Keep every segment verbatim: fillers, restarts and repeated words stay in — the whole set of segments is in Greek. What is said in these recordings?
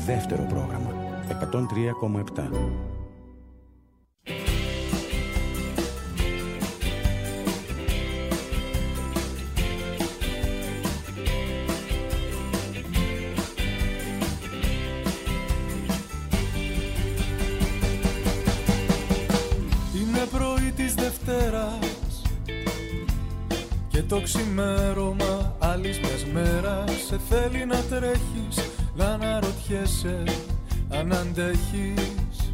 Δεύτερο πρόγραμμα εκατόν τρία κόμμα επτά. Είναι πρωί της Δευτέρας και το ξημέρωμα άλλης μιας μέρας σε θέλει να τρέχεις, να αναρωτιέσαι αν αντέχεις.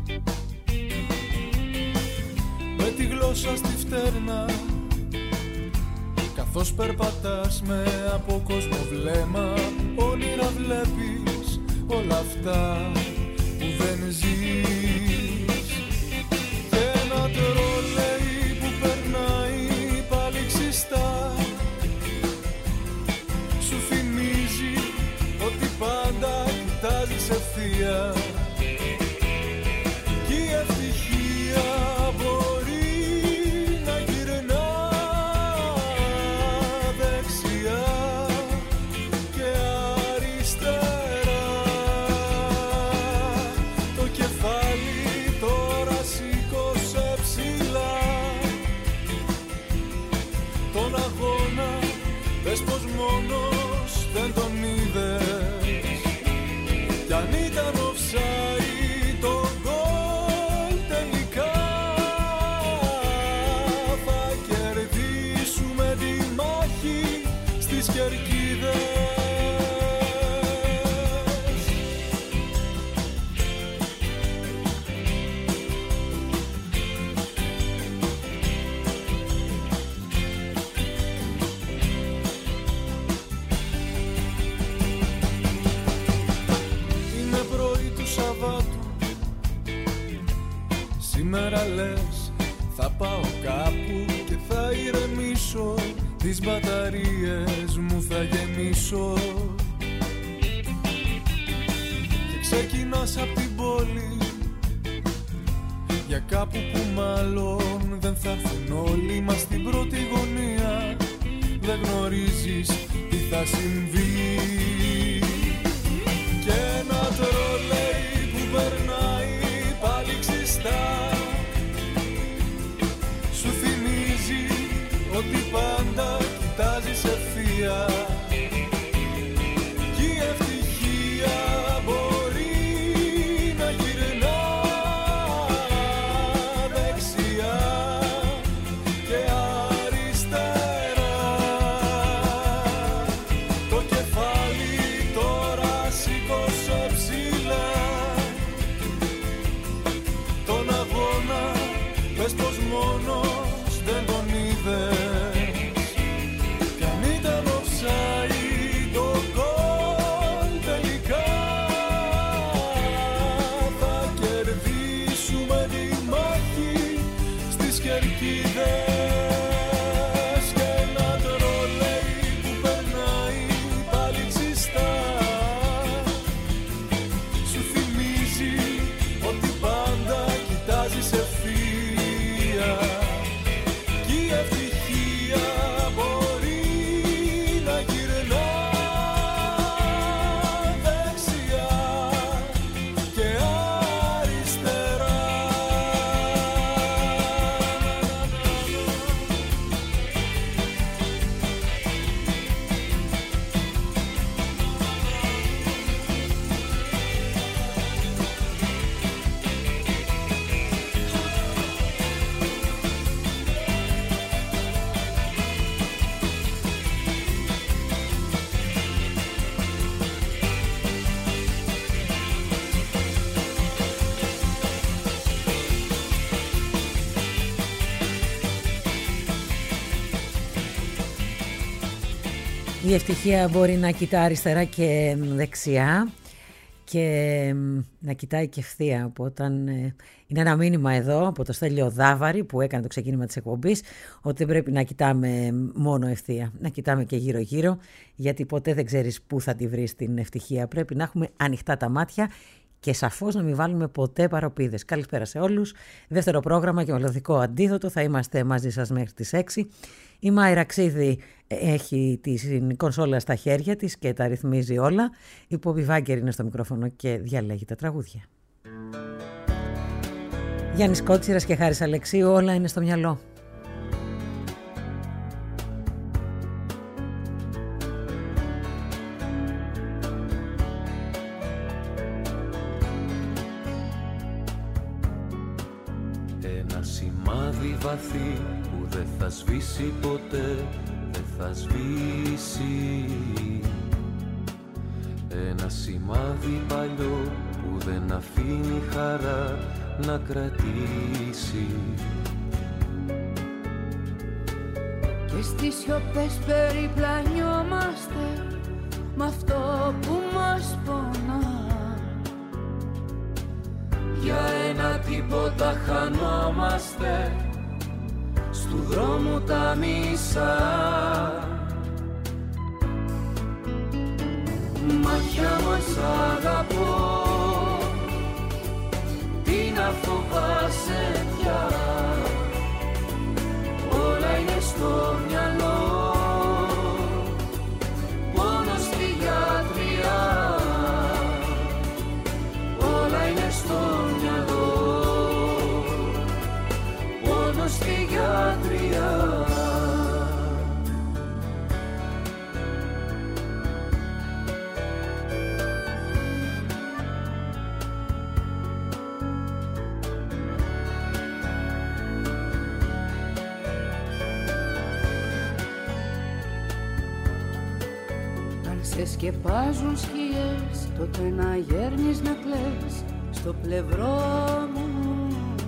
Με τη γλώσσα στη φτέρνα καθώς περπατάς με από κόσμο βλέμμα, όνειρα βλέπεις όλα αυτά που δεν ζεις. Και ένα τρόλεϊ που περνάει πάλι ξιστά σου θυμίζει ότι πάντα κοιτάζεις ευθεία. Κι η ευτυχία μπορεί να γυρνά δεξιά και αριστερά. Το κεφάλι τώρα σήκωσε ψηλά. Τον αγώνα πες πως μόνος δεν τον είδες. Κι αν ήταν offside το γκολ τελικά θα κερδίσουμε τη μάχη στις κερκίδες. Σήμερα λες θα πάω κάπου και θα ηρεμήσω, τις μπαταρίες μου θα γεμίσω. Και ξεκινάς απ' την πόλη για κάπου που μάλλον δεν θα έρθουν όλοι. Μα στην πρώτη γωνία δεν γνωρίζεις τι θα συμβεί. Και ένα τρολέι που περνάει πάλι ξιστά σου θυμίζει ότι πάντα κοιτάζεις ευθεία. Κι η ευτυχία μπορεί να γυρνά δεξιά και αριστερά. Το κεφάλι τώρα σήκωσε ψηλά. Τον αγώνα πες πως μόνος δεν τον είδες. Κι αν ήταν offside το γκολ τελικά θα κερδίσουμε τη μάχη στις κερκίδες. Και ένα τρολέι που περνάει πάλι ξιστά σου θυμίζει ότι πάντα κοιτάζεις ευθεία. Κι η ευτυχία μπορεί να γυρνά δεξιά και αριστερά. Η ευτυχία μπορεί να κοιτά αριστερά και δεξιά και να κοιτάει και ευθεία. Οπότε είναι ένα μήνυμα εδώ από το Στέλιο Δάβαρη που έκανε το ξεκίνημα της εκπομπής ότι δεν πρέπει να κοιτάμε μόνο ευθεία, να κοιτάμε και γύρω γύρω, γιατί ποτέ δεν ξέρεις πού θα τη βρεις την ευτυχία. Πρέπει να έχουμε ανοιχτά τα μάτια και σαφώς να μην βάλουμε ποτέ παροπίδες. Καλησπέρα σε όλους. Δεύτερο πρόγραμμα και μελωδικό αντίδοτο. Θα είμαστε μαζί σας μέχρι τις έξι. Η Μάιρα Ξίδη έχει την κονσόλα στα χέρια της και τα ρυθμίζει όλα. Η Πόπη Βάγκερ είναι στο μικρόφωνο και διαλέγει τα τραγούδια. Γιάννης Κότσιρας και Χάρης Αλεξίου, όλα είναι στο μυαλό. Ένα σημάδι βαθύ που δεν θα σβήσει ποτέ, δεν θα σβήσει. Ένα σημάδι παλιό που δεν αφήνει χαρά να κρατήσει. Και στις σιωπές περιπλανιόμαστε μ' αυτό που μας πονά. Για ένα τίποτα χανόμαστε στου δρόμου τα μισά. Μάτια μας αγαπώ, τι να φοβάσαι πια. Όλα είναι στο μυαλό, πόνο στη γιατριά. Όλα είναι στο μυαλό, πόνο στη γιατριά. Σε σκεπάζουν σκιές, τότε να γέρνεις να κλαις στο πλευρό μου.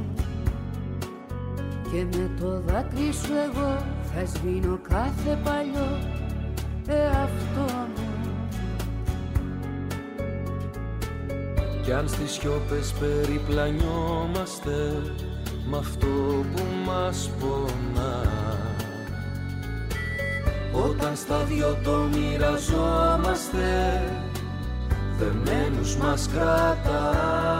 Και με το δάκρυ σου εγώ θα σβήνω κάθε παλιό εαυτό μου. Κι αν στις σιώπες περιπλανιόμαστε μ' αυτό που μας πονά, όταν στα δυο το μοιραζόμαστε, δεμένους μας κρατά.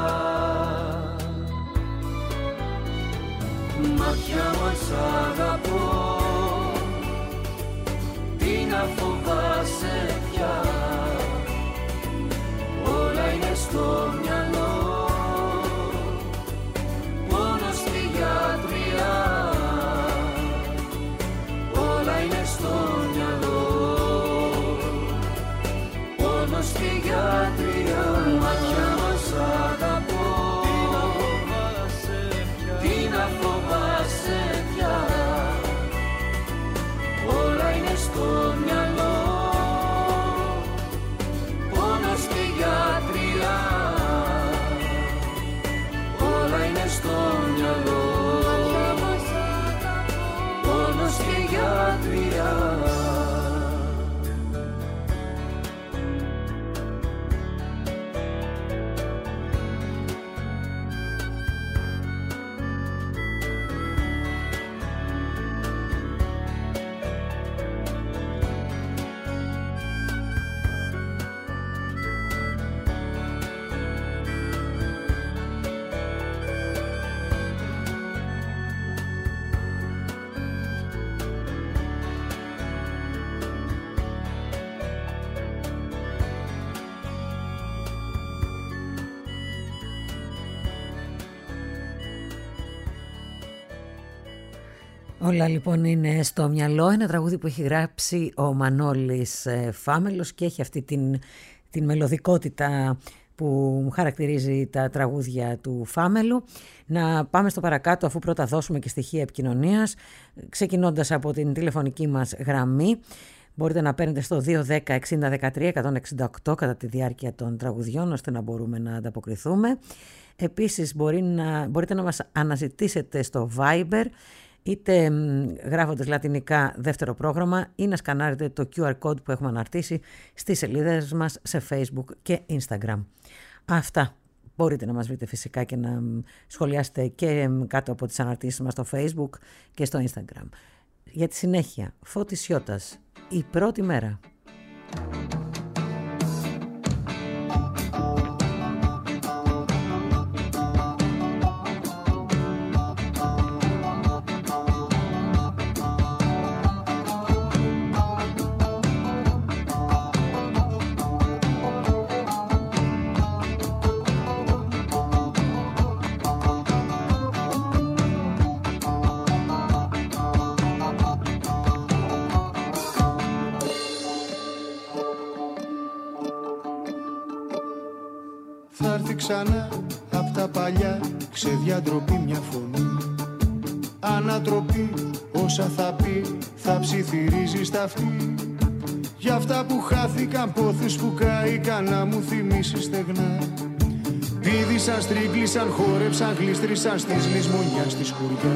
Μάτια μας αγαπώ, τι να φοβάσαι πια. Όλα είναι στο μυαλό, πόνο στη γιατριά. Όλα είναι στο μυαλό, πόνο στη γιατριά. Μάτια μας αγαπώ, τι να φοβάσαι πια. Όλα είναι στο μυαλό, πόνο στη γιατριά. Όλα είναι στο μυαλό, πόνο στη γιατριά. Όλα λοιπόν είναι στο μυαλό, ένα τραγούδι που έχει γράψει ο Μανώλης Φάμελος και έχει αυτή την, την μελωδικότητα που χαρακτηρίζει τα τραγούδια του Φάμελου. Να πάμε στο παρακάτω, αφού πρώτα δώσουμε και στοιχεία επικοινωνίας, ξεκινώντας από την τηλεφωνική μας γραμμή. Μπορείτε να παίρνετε στο δύο δέκα εξήντα δεκατρία εκατόν εξήντα οκτώ κατά τη διάρκεια των τραγουδιών, ώστε να μπορούμε να ανταποκριθούμε. Επίσης μπορεί να, μπορείτε να μας αναζητήσετε στο Viber, είτε γράφοντας λατινικά δεύτερο πρόγραμμα, ή να σκανάρετε το κιου αρ code που έχουμε αναρτήσει στις σελίδες μας σε Facebook και Instagram. Αυτά. Μπορείτε να μας βρείτε φυσικά και να σχολιάσετε και κάτω από τις αναρτήσεις μας στο Facebook και στο Instagram. Για τη συνέχεια, Φώτης Σιώτας, η πρώτη μέρα. Θα έρθει ξανά απ' τα παλιά ξεδιαντροπή μια φωνή. Ανατροπή όσα θα πει θα ψιθυρίζει στα αυτή. Για αυτά που χάθηκαν, πόθους που κάηκαν, να μου θυμίσει στεγνά. Πήδησαν, στρίγκλισαν, χόρεψαν, γλίστρησαν στις λησμονιά στη σκουριά.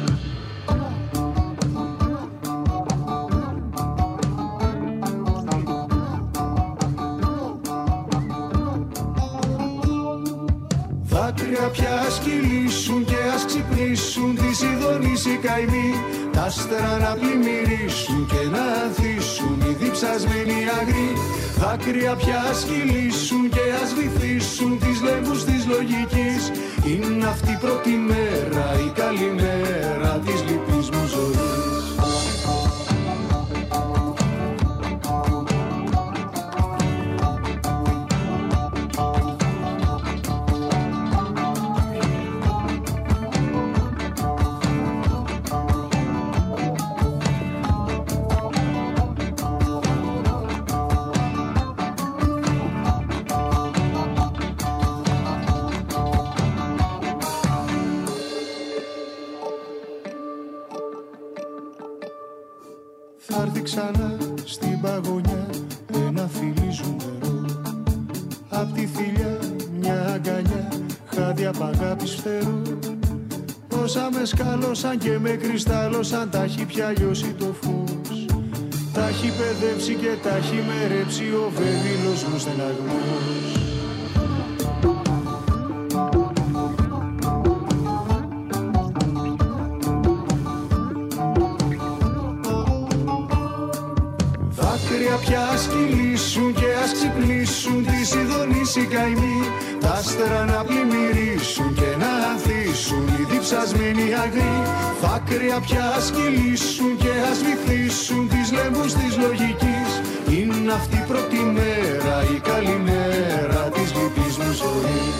Δάκρυα πια ας κυλήσουν και ας ξυπνήσουν, τις ειδονείς οι καημοί, τα άστερα να πλημμυρίσουν και να ανθίσουν οι διψασμένοι αγροί. Δάκρυα πια ας κυλήσουν και ας βυθίσουν τις λέμβους της λογικής. Είναι αυτή η πρώτη μέρα, η καλή μέρα της λυπής μου ζωής. Θα έρθει ξανά στην παγωνιά ένα φιλί νερό. Απ' τη θηλιά μια αγκαλιά, χάδι απ' αγάπης φτερό. Όσα με σκάλωσαν και με κρυστάλλωσαν, τα έχει πια λιώσει το φως. Τα έχει παιδεύσει και τα έχει μερέψει ο βεβήλος μου στεναγμός. Πια ας κυλήσουν και ας ξυπνήσουν, τις ειδονείς οι καημοί, τα άστερα να πλημμυρίσουν και να ανθίσουν οι διψασμένοι αγροί. Δάκρυα πια ας κυλήσουν και ας βυθίσουν τις λέμβους της λογικής. Είναι αυτή η πρώτη μέρα, η καλή μέρα της λυπής μου ζωής.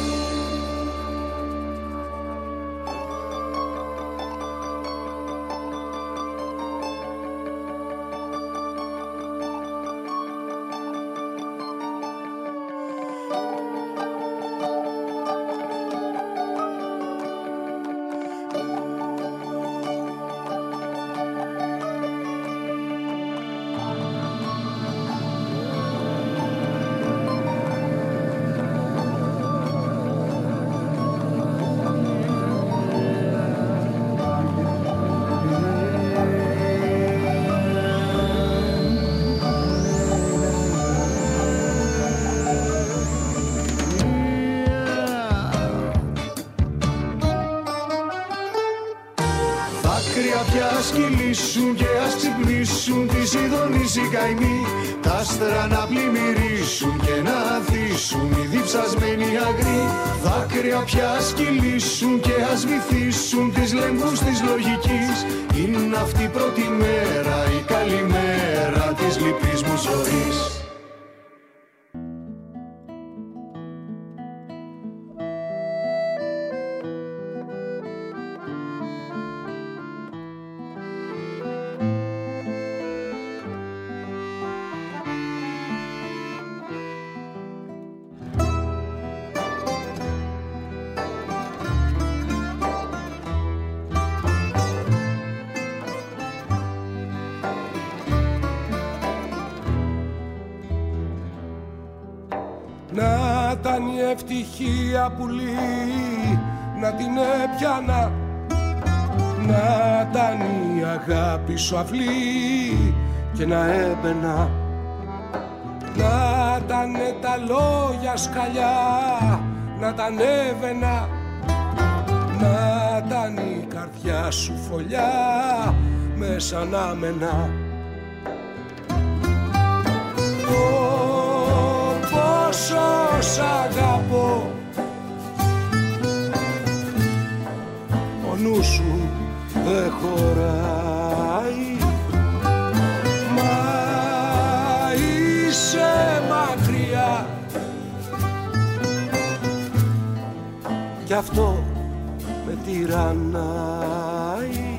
Και ας ξυπνήσουν τις ειδονείς οι καημοί, τα άστερα να πλημμυρίσουν και να ανθίσουν οι διψασμένοι αγροί. Δάκρυα πια ας κυλήσουν και ας βυθίσουν τις λέμβους της λογικής. Είναι αυτή η πρώτη μέρα, η καλή μέρα της λυπής μου ζωής. Να ήταν η ευτυχία πουλί, να την έπιανα. Να ήταν η αγάπη σου αυλή και να έμπαινα. Να ήταν τα λόγια σκαλιά, να τα ανέβαινα. Να ήταν η καρδιά σου φωλιά, μέσα να μενα. Πόσο σ' αγαπώ, ο νους σου δεν χωράει. Μα είσαι μακριά κι αυτό με τυραννάει.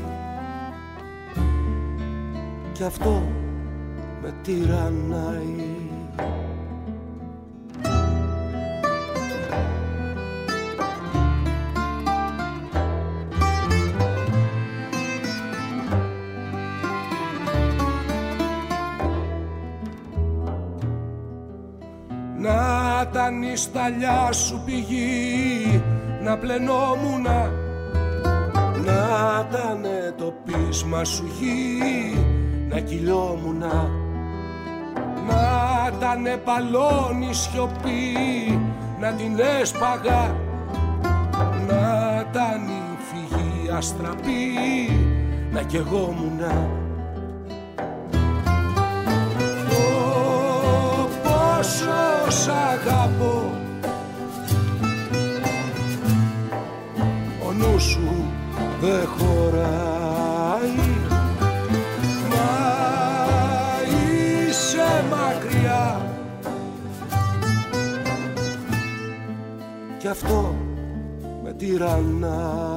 Κι αυτό με τυραννάει. Να ήταν η σταλιά σου πηγή, να πλενόμουνα. Να ήτανε το πείσμα σου γη, να κυλιόμουνα. Να ήτανε παλώνη σιωπή, να την έσπαγα. Να ήταν η φυγή αστραπή, να καιγόμουνα. Ω, πόσο σ' αγαπώ, ο νους σου δε χωράει. Μα είσαι μακριά κι αυτό με τυραννάει.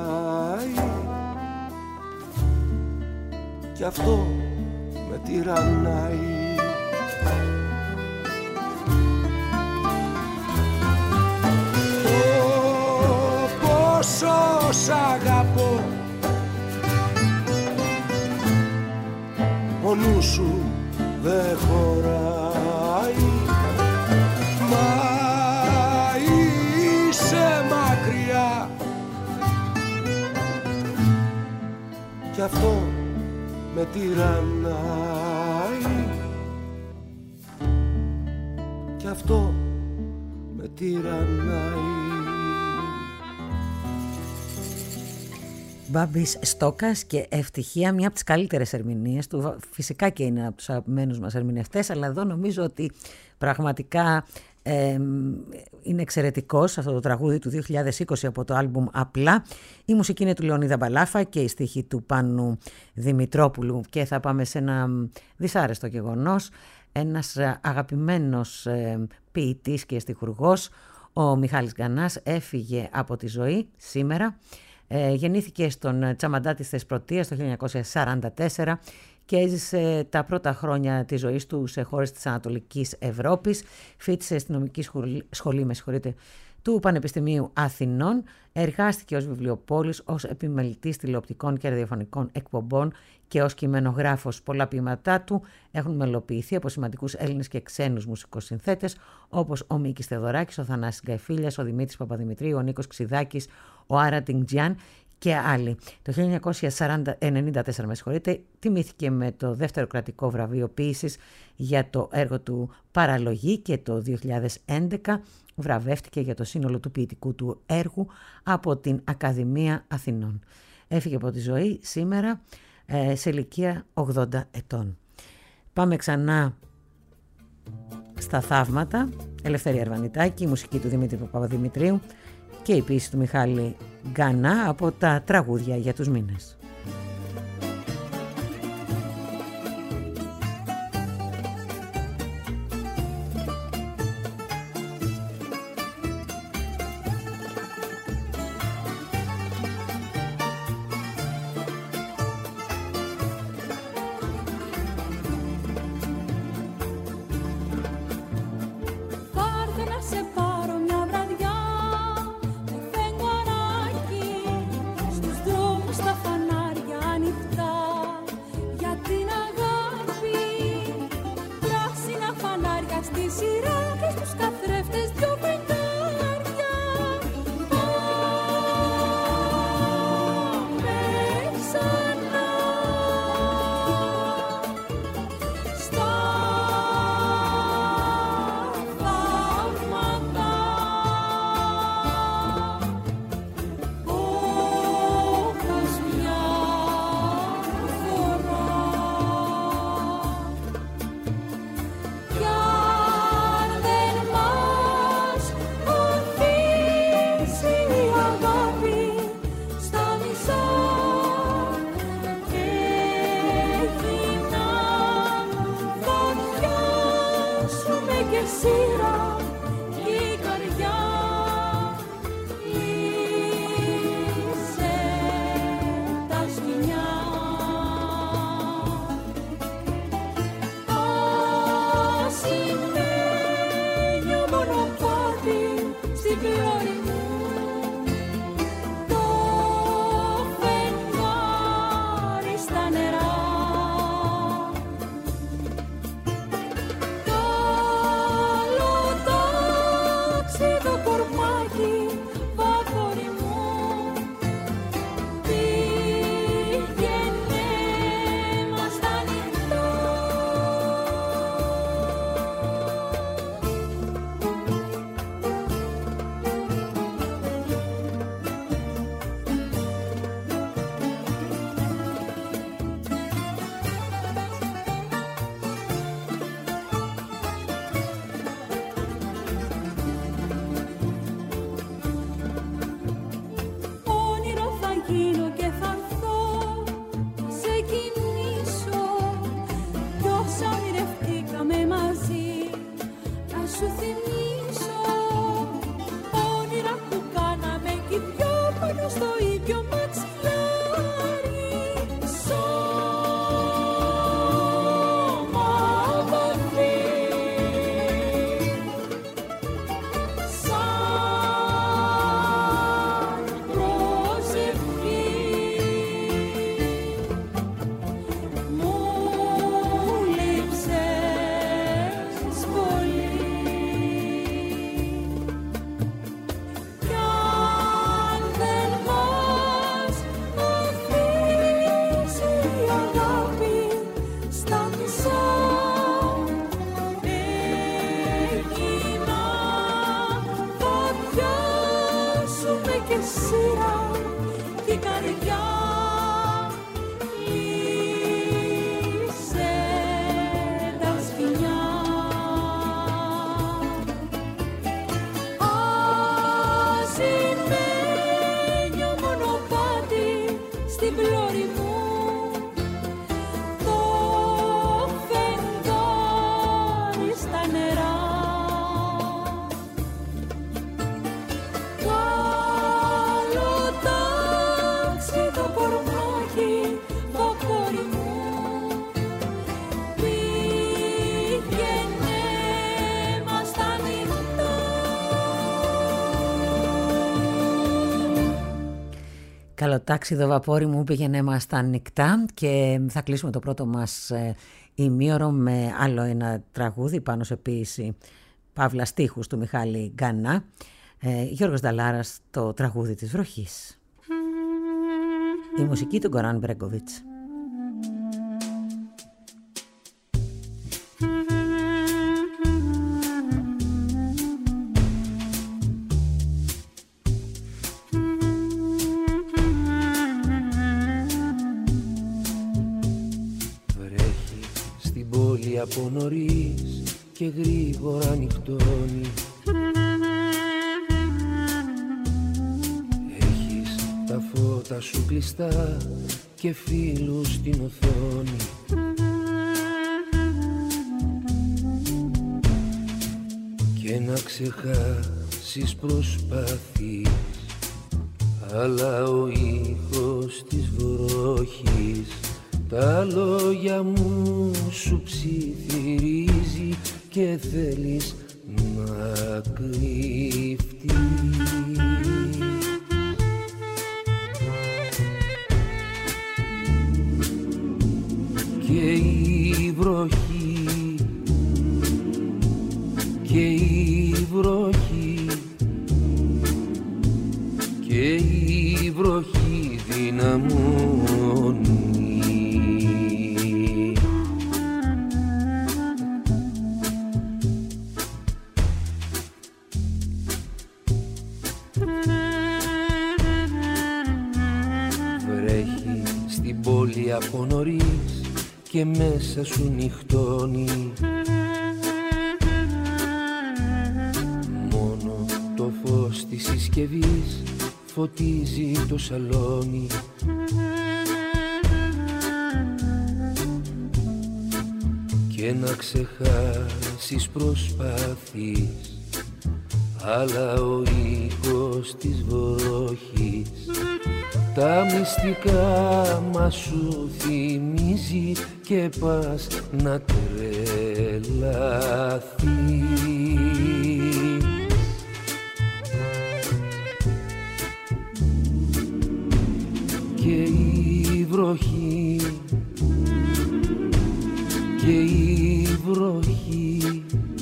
Κι αυτό με τυραννάει. Ω, πόσο σ' αγαπώ, ο νους σου δε χωράει. Μα είσαι μακριά κι αυτό με τυραννάει. Κι αυτό με τυραννάει. Μπάμπης Στόκας και Ευτυχία, μια από τις καλύτερες ερμηνείες του. Φυσικά και είναι από τους αγαπημένους μας ερμηνευτές, αλλά εδώ νομίζω ότι πραγματικά ε, είναι εξαιρετικός αυτό το τραγούδι του δύο χιλιάδες είκοσι από το άλμπουμ Απλά. Η μουσική είναι του Λεωνίδα Μπαλάφα και η στίχη του Πάνου Δημητρόπουλου. Και θα πάμε σε ένα δυσάρεστο γεγονός. Ένας αγαπημένος ε, ποιητής και στιχουργός, ο Μιχάλης Γκανάς, έφυγε από τη ζωή σήμερα. Ε, γεννήθηκε στον Τσαμαντά της Θεσπρωτείας το χίλια εννιακόσια σαράντα τέσσερα και έζησε τα πρώτα χρόνια της ζωής του σε χώρες της Ανατολικής Ευρώπης. Φοιτησε στην νομική σχολή, σχολή με συγχωρείτε, του Πανεπιστημίου Αθηνών. Εργάστηκε ως βιβλιοπόλης, ως επιμελητής τηλεοπτικών και ραδιοφωνικών εκπομπών και ως κειμενογράφος. Πολλά ποίηματά του έχουν μελοποιηθεί από σημαντικούς Έλληνες και ξένους μουσικούς συνθέτες, όπως ο Μίκης Θεοδωράκης, ο Θανάσης Γκαϊφίλιας, ο Δημήτρης Παπαδημητρίου, ο Νίκος Ξιδάκης, ο Άρα Τινγκτζιάν και άλλοι. Το χίλια εννιακόσια ενενήντα τέσσερα με συγχωρείτε, τιμήθηκε με το δεύτερο κρατικό βραβείο ποίησης για το έργο του Παραλογή και το δύο χιλιάδες έντεκα βραβεύτηκε για το σύνολο του ποιητικού του έργου από την Ακαδημία Αθηνών. Έφυγε από τη ζωή σήμερα ε, σε ηλικία ογδόντα ετών. Πάμε ξανά στα θαύματα. Ελευθερία Αρβανιτάκη, η μουσική του Δημήτρη Παπαδημητρίου και η ποίηση του Μιχάλη Γκανά από τα τραγούδια για τους μήνες. Το σου θυμίσω όνειρα που κάναμε κι οι δυο πάνω στο ίδιο μαξιλάρι. Σώμα βαθύ σαν προσευχή μου λείψες πολύ. Κι αν δεν μας αφήσει η αγάπη στα μισά, εκείνα θα πιάσουμε και σειρά κι η καρδιά λύσε τα σκοινιά. Ασημένιο μονοπάτι στην πλώρη μου, το φεγγάρι στα νερά. Καλό τάξη το κορμάκι, βαπόρι μου, πήγαινε μας τα νυχτά. Καλοτάξιδο βαπόρι μου, πήγαινε μας στα νυχτά. Και θα κλείσουμε το πρώτο μας ε, ημίωρο με άλλο ένα τραγούδι πάνω σε ποίηση παύλα στίχους του Μιχάλη Γκανά. ε, Γιώργος Νταλάρας, το τραγούδι της βροχής. Η μουσική του Γκοράν Μπρέγκοβιτς. Βρέχει στην πόλη από νωρίς και γρήγορα νυχτώνει. Έχεις τα φώτα σου κλειστά και φίλους στην οθόνη. Και να ξεχάσεις προσπαθείς, αλλά ο ήχος της βροχής τα λόγια μου σου ψιθυρίζει και θέλεις να κρυφτείς. Και η βροχή, και η βροχή, και η βροχή δυναμώνει. Βρέχει στην πόλη από νωρίς και μέσα σου νυχτώνει. Μόνο το φως της συσκευής φωτίζει το σαλόνι. Και να ξεχάσεις προσπαθείς, αλλά ο ήχος της βροχής τα μυστικά μας σου θυμίζει και πας να τρελαθείς. Και η βροχή, και η βροχή,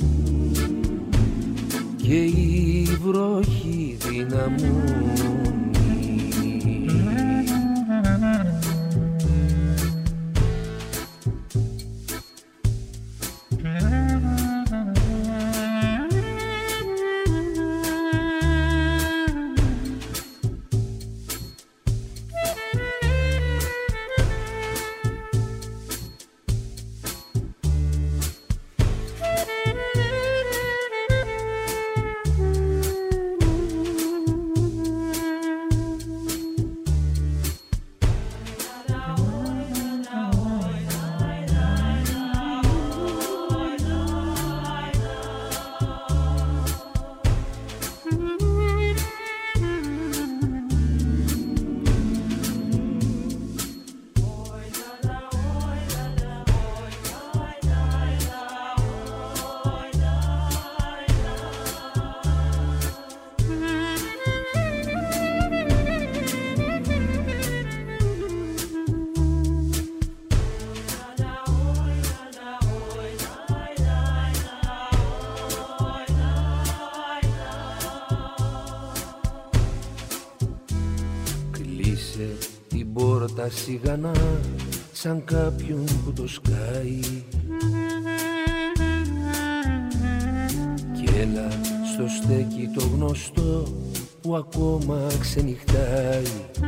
και η βροχή δυναμώνει. στην πόρτα σιγανά σαν κάποιον που το σκάει. Κι έλα στο στέκι το γνωστό που ακόμα ξενυχτάει.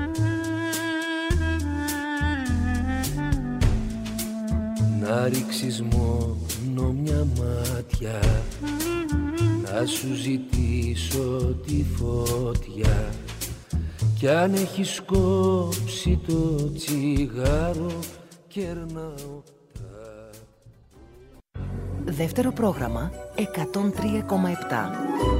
Να ρίξεις μόνο μια μάτια, να σου ζητήσω τη φωτιά, κι αν έχεις κόψει το τσιγάρο κερνάω. Δεύτερο πρόγραμμα εκατόν τρία κόμμα επτά.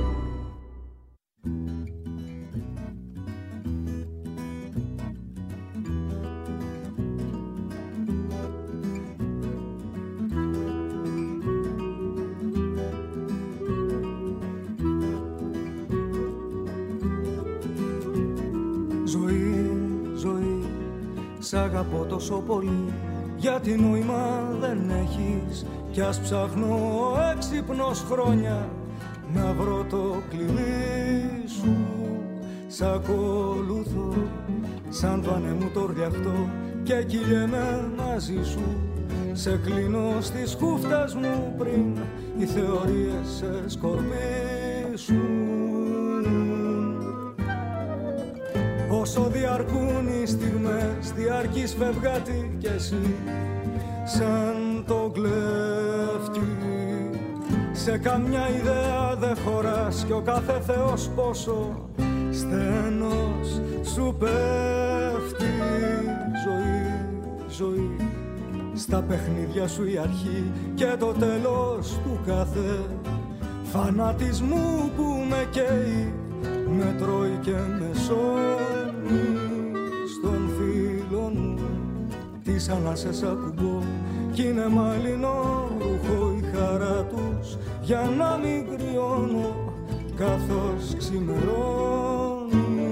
Ζωή, ζωή, σ' αγαπώ τόσο πολύ, γιατί νόημα δεν έχεις. Κι ας ψάχνω έξυπνος χρόνια να βρω το κλειδί σου. Σ' ακολουθώ σαν το ανέμου το ρδιαχτό και κυλιέμαι μαζί σου. Σε κλείνω στις χούφτας μου πριν οι θεωρίες σε σκορπίσουν. Όσο διαρκούν οι στιγμές διαρκείς φευγάτη κι εσύ σαν το κλέφτη. Σε καμιά ιδέα δεν χωράς κι ο κάθε θεός πόσο στένος σου πέφτει. Ζωή, ζωή, στα παιχνίδια σου η αρχή και το τέλος του κάθε φανατισμού που με καίει, με τρώει και με σώνει. Στον φίλο μου τις ανάσες ακουμπώ κι είναι μαλλινό ρούχο η χαρά τους για να μην κρυώνω καθώς ξημερώνει.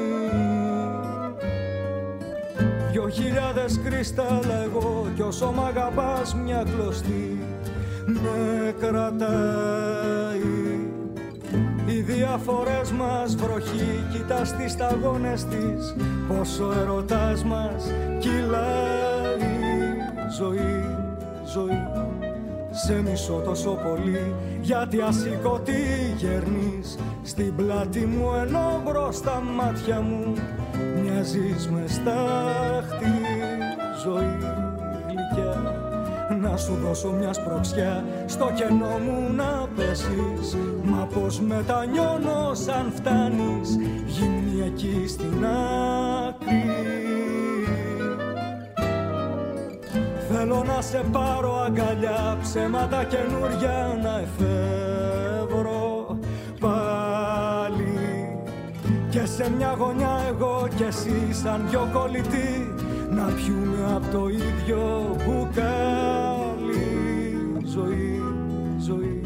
Δυο χιλιάδες κρυστάλλα εγώ κι όσο μ' αγαπάς μια κλωστή με κρατάει. Οι διαφορές μας βροχή, κοιτάς τις σταγόνες της πόσο ερωτάς μας κυλάει. Ζωή, ζωή, σε μισώ τόσο πολύ γιατί ασηκωτή γέρνεις στην πλάτη μου, ενώ μπροστά μάτια μου μοιάζεις με στάχτη. Ζωή γλυκιά, να σου δώσω μια σπρωξιά στο κενό μου να πέσεις, μα πως μετανιώνω σαν φτάνεις γυμνή εκεί στην άκρη. Θέλω να σε πάρω αγκαλιά, ψέματα καινούρια να εφεύρω πάλι, και σε μια γωνιά εγώ κι εσύ σαν δυο κολλητοί να πιούμε από το ίδιο μπουκάλι. Ζωή, ζωή,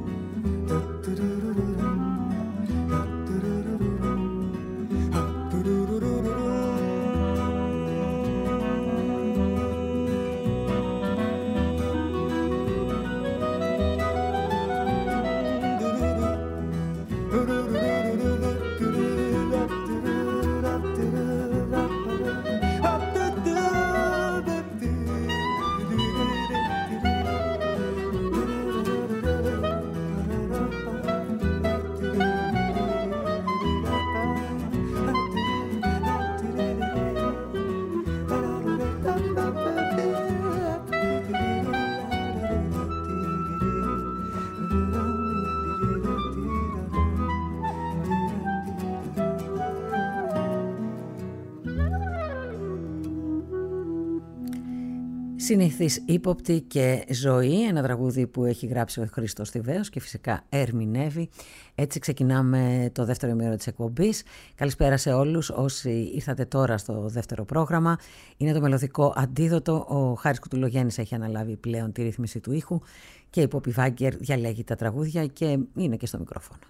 Συνήθις ύποπτη και ζωή, ένα τραγούδι που έχει γράψει ο Χρήστος Θηβαίος και φυσικά ερμηνεύει. Έτσι ξεκινάμε το δεύτερο ημέρο της εκπομπής. Καλησπέρα σε όλους όσοι ήρθατε τώρα στο δεύτερο πρόγραμμα. Είναι το μελωδικό αντίδοτο. Ο Χάρης Κουτουλογέννης έχει αναλάβει πλέον τη ρύθμιση του ήχου και η Πόπη Βάγκερ διαλέγει τα τραγούδια και είναι και στο μικρόφωνο.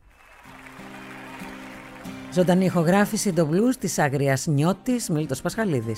Ζωντανή ηχογράφηση, το blues της Άγριας Νιώτης, Μίλτος Πασχαλίδης.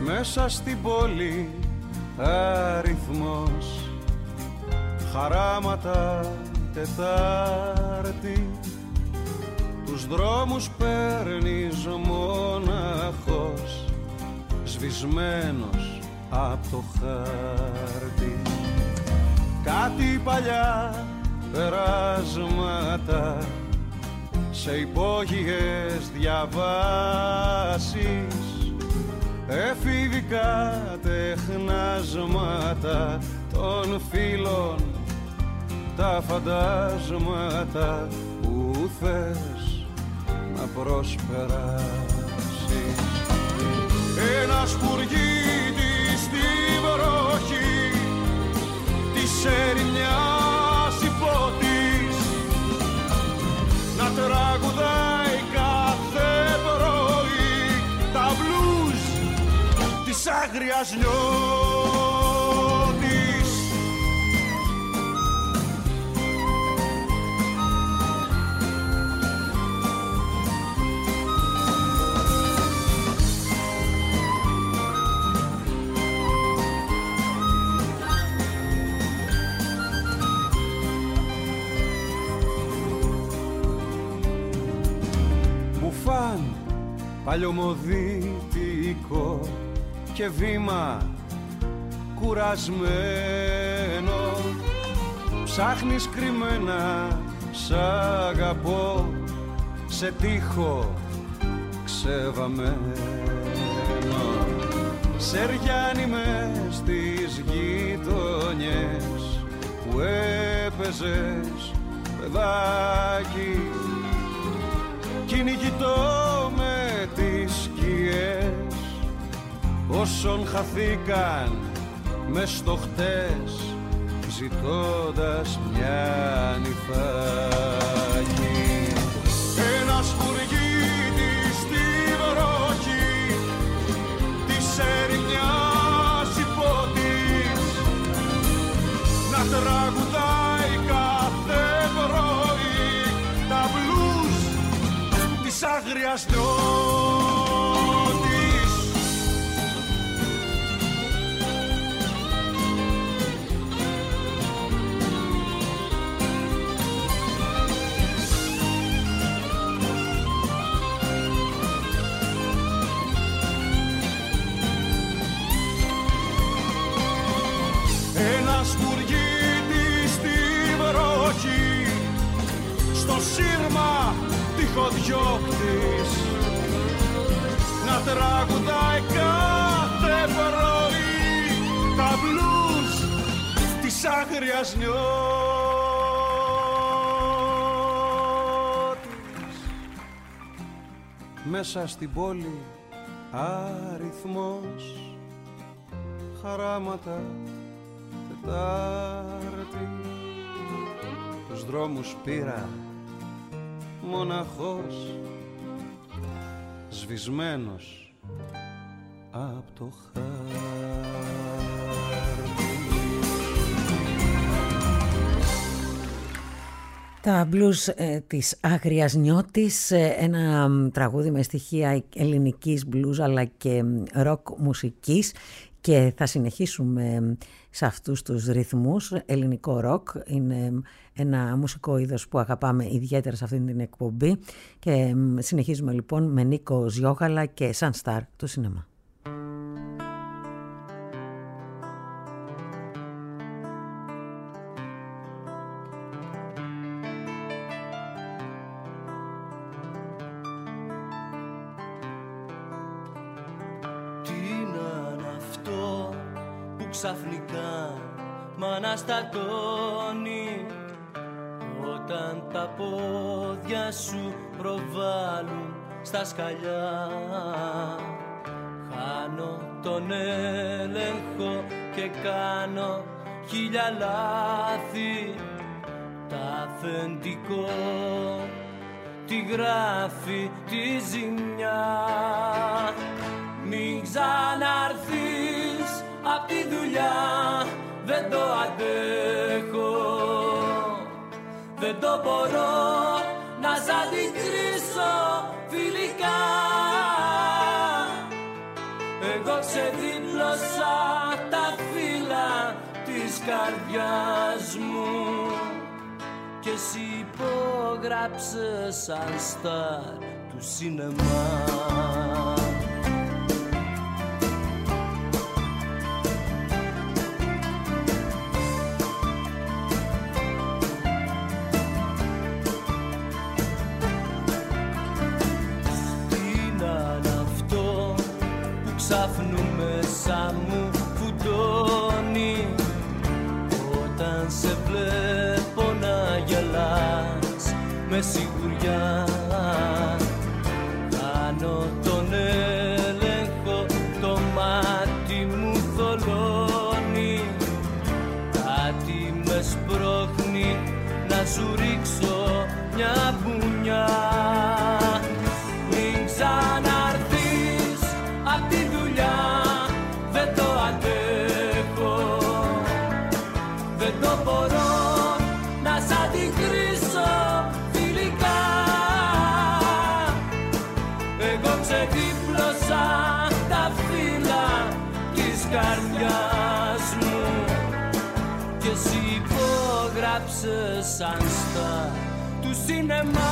μέσα στην πόλη αριθμός, χαράματα Τετάρτη, τους δρόμους παίρνεις μοναχός, σβησμένος απ' το χάρτη. Κάτι παλιά περάσματα σε υπόγειες διαβάσεις, εφηβικά τεχνάσματα των φίλων, τα φαντάσματα που θες να προσπεράσεις. Ένας πουργίτης στη βροχή της ερημιάς υπότης να τραγουδάει κάθε πρωί τα μπλουζ της άγριας νιώτης. Μπουφάν παλιωμοδίτικο και βήμα κουρασμένο, ψάχνεις κρυμμένα σ' αγαπώ σε τείχο ξεβαμένο. Σεριάνι μες στις γειτονιές που έπαιζες παιδάκι, κυνηγητό με τις σκιές όσων χαθήκαν μες στο χτες, ζητώντας μια νυφάκι. Ένας φουργίτης στη βροχή της ερημιάς υπότης να τραγουδάει κάθε πρωί τα μπλουζ της άγριας νιώτης. Ένας πουργίτης στη βροχή στο σύρμα τυχοδιώκτης να τραγουδάει κάθε πρωί τα μπλουζ της άγριας νιώτης. Μέσα στην πόλη αριθμός, χαράματα Τετάρτη, τους δρόμους πήρα μοναχός, σβησμένος απ' το χάρτη. Τα μπλουζ ε, της Άγριας Νιώτης, ε, ένα τραγούδι με στοιχεία ελληνικής μπλουζ αλλά και ροκ μουσικής, και θα συνεχίσουμε σε αυτούς τους ρυθμούς. Ελληνικό ροκ είναι ένα μουσικό είδος που αγαπάμε ιδιαίτερα σε αυτήν την εκπομπή, και συνεχίζουμε λοιπόν με Νίκο Ζιόγαλα και Σαν Σταρ του σινεμά. Ξαφνικά μ' αναστατώνει όταν τα πόδια σου προβάλλουν στα σκαλιά. Χάνω τον έλεγχο και κάνω χίλια λάθη. Τ' αφεντικό τη γράφει τη ζημιά. Μην ξαναρθείς απ' τη δουλειά, δεν το αντέχω, δεν το μπορώ να σ' αντικρίσω φιλικά. Εγώ ξέρω ξεδίπλωσα τα φύλλα της καρδιάς μου και εσύ υπόγραψες σαν στάρ του σινεμά. Ξάφνου μέσα μου φουντώνει όταν σε βλέπω να γελάς με σιγουριά. Κάνω τον έλεγχο, το μάτι μου θολώνει, κάτι με σπρώχνει να σου ρίξω μια μπουνιά. Μην ξαναρθείς απ' τη δουλειά, δεν το αντέχω, δεν το μπορώ να σ' αντικρίσω φιλικά. Εγώ ξεδίπλωσα τα φύλλα της καρδιάς μου και εσύ υπόγραψες σαν στάρ του σινεμά.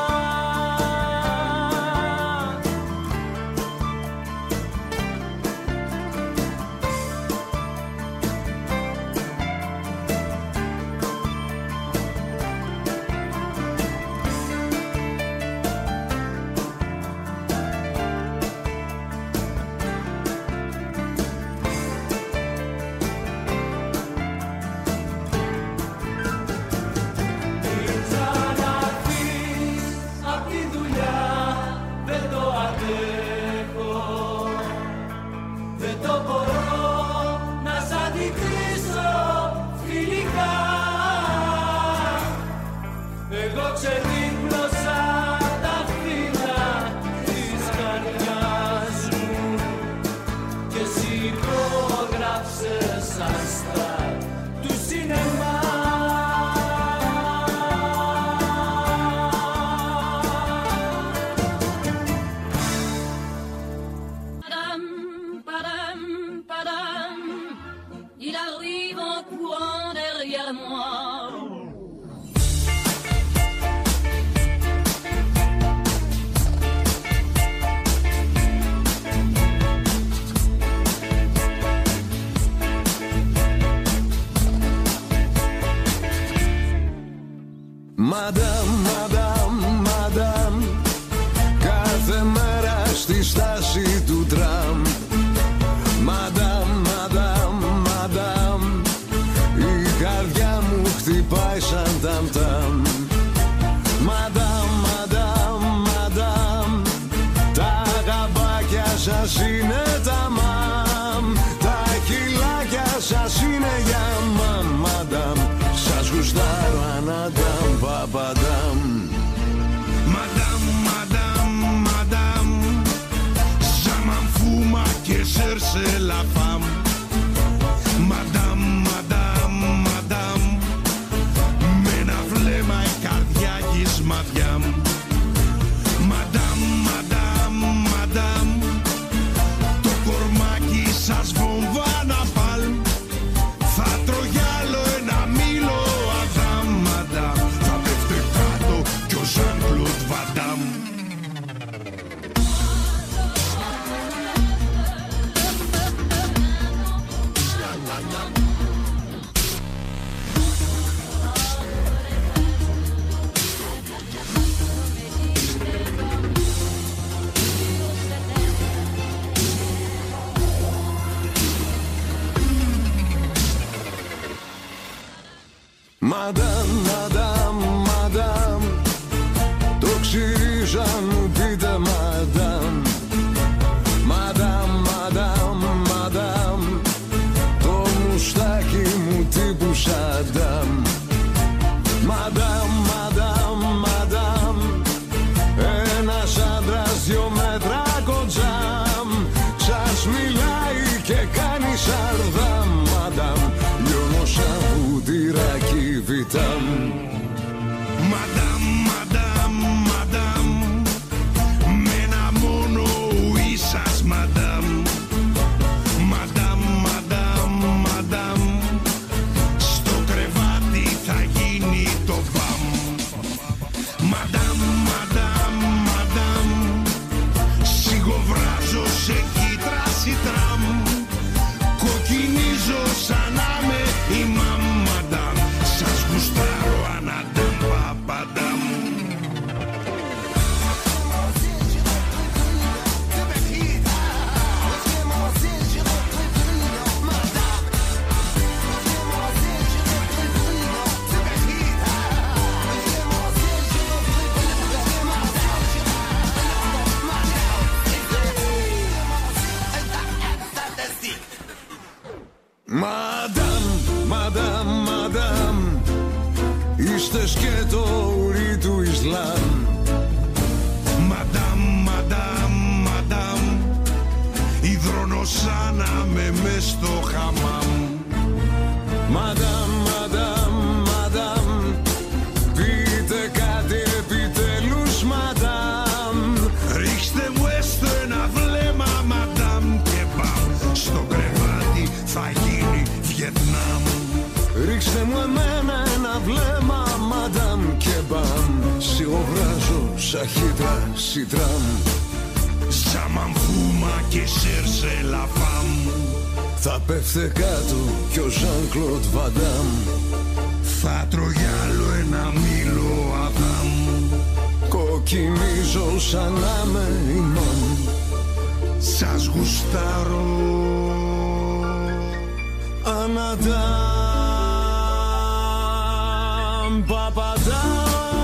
Μαντάμ, μαντάμ, μαντάμ, κάθε μέρα στη στάση του τραμ. Μαντάμ, μαντάμ, μαντάμ, η καρδιά μου χτυπάει σαν ταμ-ταμ. Μαντάμ, μαντάμ, μαντάμ, τα γαμπάκια σας είναι τα μαμ, τα χιλάκια σας είναι για μαμ. Μαντάμ, σας γουστάρω αναντάμ, παπαντάμ. Madame, madame, madame, ça m'en fout ma que cherche la femme. Madame, madame, madame, με ένα βλέμμα η καρδιά γης μάτια μου. Madame, madame, madame, το κορμάκι σας βομβά να παλμ. Θα τρογιάλω ένα μήλο Αδάμ, madame, θα πέφτε κάτω κι ο Jean-Claude Van Damme. Μαντάμ, μαντάμ, μαντάμ, το ξυρίζω αν μου πείτε μαντάμ. Μαντάμ, μαντάμ, μαντάμ, το μουστάκι μου τύπου Σαντάμ. Μαντάμ, μαντάμ, μαντάμ, ένας άντρας δυο μέτρα κοντζάμ, σας μιλάει και κάνει σαρδάμ. Μαντάμ, λιώνω σαν βουτυράκι βιτάμ. Madame, madame, madame, με ένα μόνο ουί σας madame. Μαντάμ, μαντάμ, μαντάμ, είστε σκέτο ουρί του Ισλάμ. Μαντάμ, μαντάμ, μαντάμ, υδρονοσάναμε μες στο χαμάμ. Μαντάμ, μαντάμ, μαντάμ, πείτε κάτι επιτέλους, μαντάμ. Ρίξτε μου έστω ένα βλέμμα, μαντάμ, και μπαμ, στο κρεβάτι θα γίνει Βιετνάμ. Ρίξτε μου εμένα ένα βλέμμα, μαντάμ, και μπαμ, σιγοβράζω σαχίτρα σιτράμ. Ζαμανφούμα και σέρσε λαφάμ. Θα πέφτε κάτω κι ο Ζαν Κλοντ Βαντάμ. Θα τρώγει άλλο ένα μήλο Αδάμ. Κοκκινίζω σαν να με ημάμ. Σας γουστάρω Αναντάμ Παπαντάμ.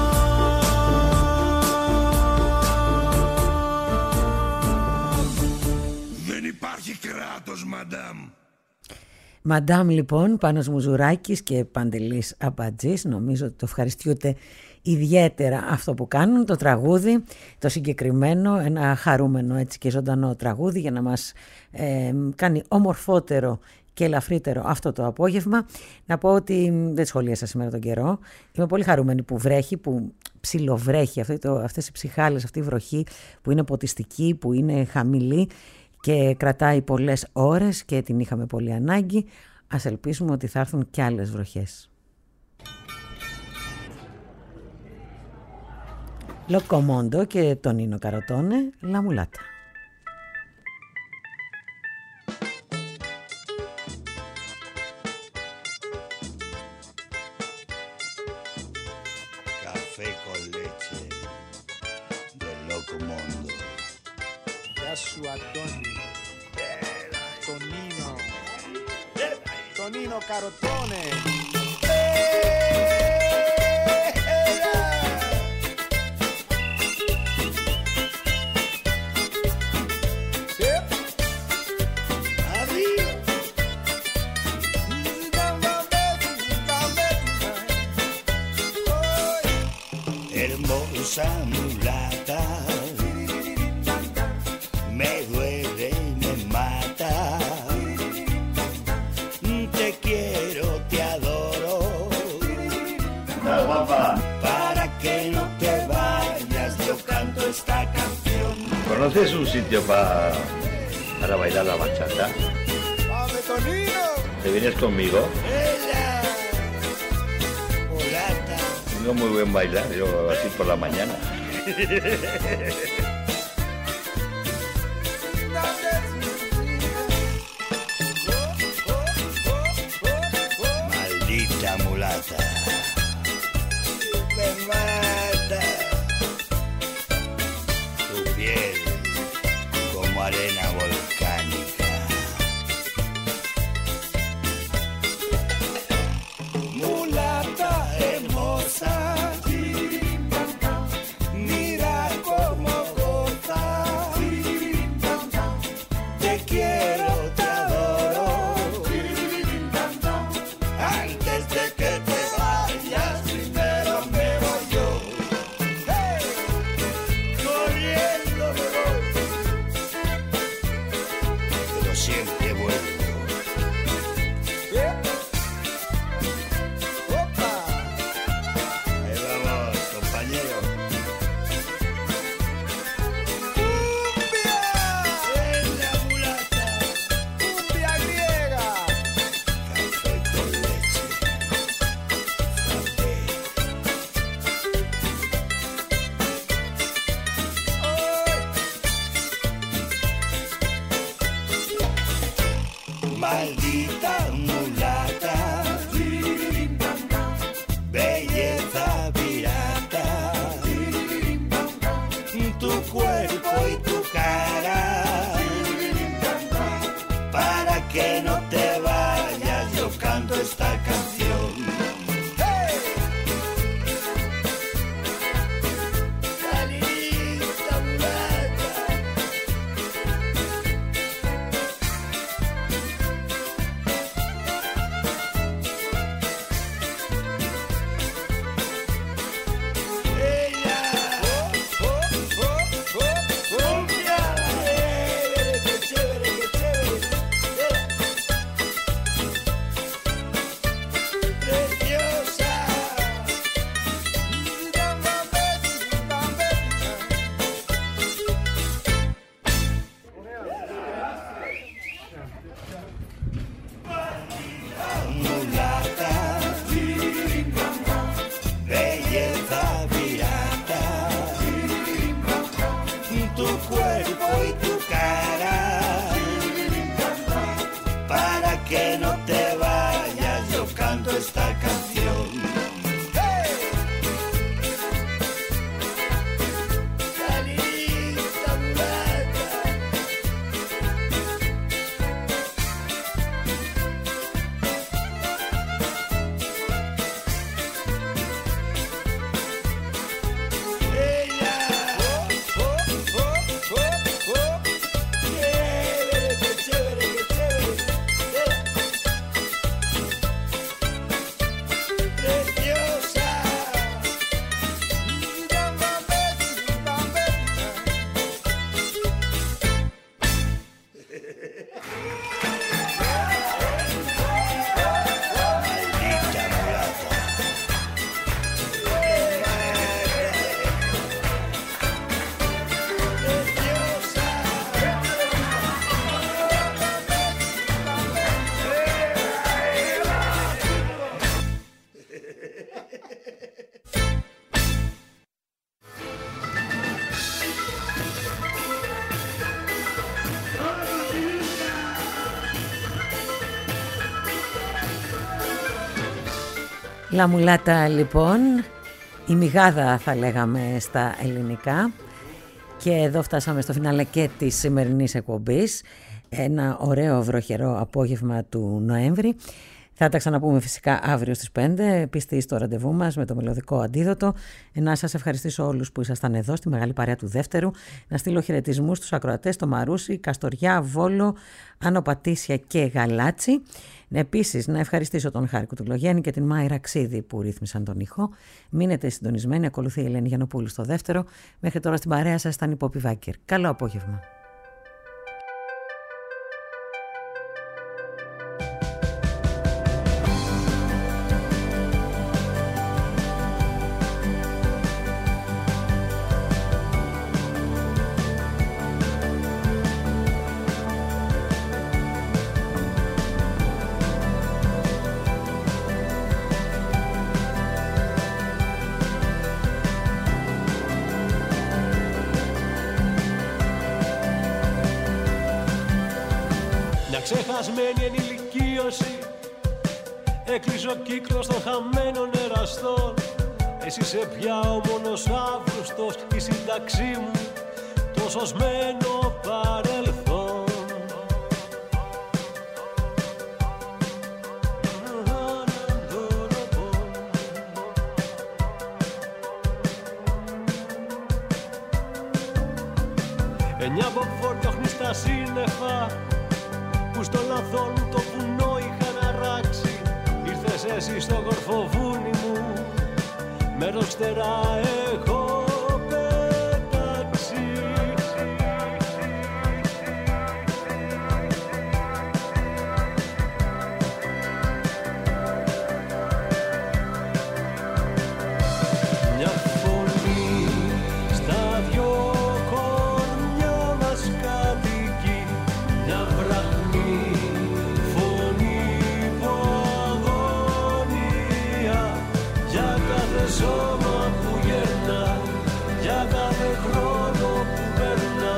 Δεν υπάρχει κράτος, μαντάμ. Μαντάμ λοιπόν, Πάνος Μουζουράκης και Παντελής Αμπατζής. Νομίζω ότι το ευχαριστιούνται ιδιαίτερα αυτό που κάνουν, το τραγούδι, το συγκεκριμένο, ένα χαρούμενο έτσι και ζωντανό τραγούδι για να μας ε, κάνει ομορφότερο και ελαφρύτερο αυτό το απόγευμα. Να πω ότι δεν σχολίασα σήμερα τον καιρό. Είμαι πολύ χαρούμενη που βρέχει, που ψιλοβρέχει αυτό το, αυτές οι ψυχάλες, αυτή η βροχή που είναι ποτιστική, που είναι χαμηλή και κρατάει πολλές ώρες και την είχαμε πολύ ανάγκη. Ας ελπίσουμε ότι θα έρθουν κι άλλες βροχές. Λοκομόντο και Τονίνο Καροτόνε, La Mulata. Café con leche del Locomondo. Γεια σου Αντώνη. Τονίνο. Τονίνο Καροτόνε. Hermosa mulata, me duele, me mata. Te quiero, te adoro. Para que no te vayas, yo canto esta canción. ¿Conoces un sitio para para bailar la bachata? ¡Vamos, Tonino! ¿Te vienes conmigo? No muy buen bailar, yo así por la mañana. Maldita mulata, me mata. Tu piel como arena volcánica. Mulata hermosa, mira cómo goza. Te quiero, te adoro. Antes de que te vayas, primero me voy yo. Hey, corriendo me voy, pero siempre vuelvo. Ahí vamos, compañero. ¡Cumbia griega! Café con leche. Maldita mulata, belleza pirata, tu cuerpo y tu cara, para que no te vayas, yo canto esta canción. Maldita mulata. que no te vayas, yo canto esta canción. Λαμουλάτα λοιπόν, η μυγάδα θα λέγαμε στα ελληνικά, και εδώ φτάσαμε στο φινάλε και της σημερινής εκπομπής, ένα ωραίο βροχερό απόγευμα του Νοέμβρη. Θα τα ξαναπούμε φυσικά αύριο στις πέντε, πιστοί στο ραντεβού μας με το μελωδικό αντίδοτο. Να σας ευχαριστήσω όλους που ήσασταν εδώ στη μεγάλη παρέα του δεύτερου. Να στείλω χαιρετισμούς στους ακροατές στο Μαρούσι, Καστοριά, Βόλο, Άνω Πατήσια και Γαλάτσι. Επίσης να ευχαριστήσω τον Χάρη Κουτουλογέννη και την Μάιρα Ξίδη που ρύθμισαν τον ήχο. Μείνετε συντονισμένοι, ακολουθεί η Ελένη Γιαννοπούλου στο δεύτερο. Μέχρι τώρα στην παρέα σας ήταν η Πόπη Βάκερ. Καλό απόγευμα. Ξεχασμένη ενηλικίωση, έκλεισε ο κύκλος των χαμένων εραστών. Εσύ σε πια ο μόνος Αύγουστος, η σύνταξή μου το σωσμένο παρελθόν. Εννιά μποκφόρ διώχνει στα σύννεφα που στο λαθόν το βουνό είχαν αράξει. Ήρθες εσύ στο κορφοβούνι μου, μέρος φτερά έχω πετάξει. Μια φωνή στα δυο κορμιά μας κατοικεί, μια βραχμή φωνή που αγωνία, για κάθε σώμα που γερνά, για κάθε χρόνο που περνά.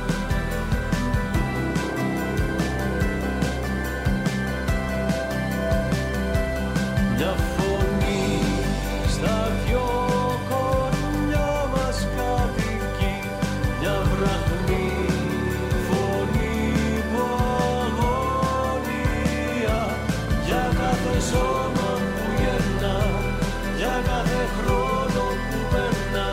Μια φωνή στα δυο κορμιά μας κατοικεί, μια βραχμή φωνή που αγωνία, για κάθε σώμα που γερνά, για κάθε χρόνο που περνά.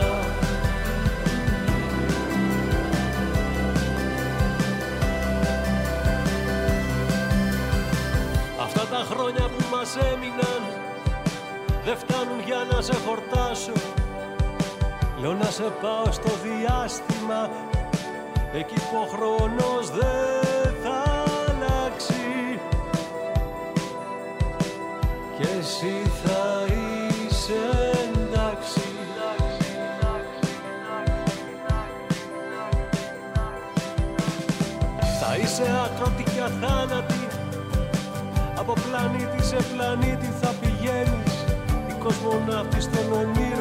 Αυτά τα χρόνια που μας έμειναν δεν φτάνουν για να σε χορτάσω. Λέω να σε πάω στο διάστημα, εκεί που ο χρόνος δεν θα αλλάξει, και εσύ θα είσαι εντάξει. Θα είσαι άκρωτη και αθάνατη, από πλανήτη σε πλανήτη θα πηγαίνεις, η κοσμοναύτη στον ονείρο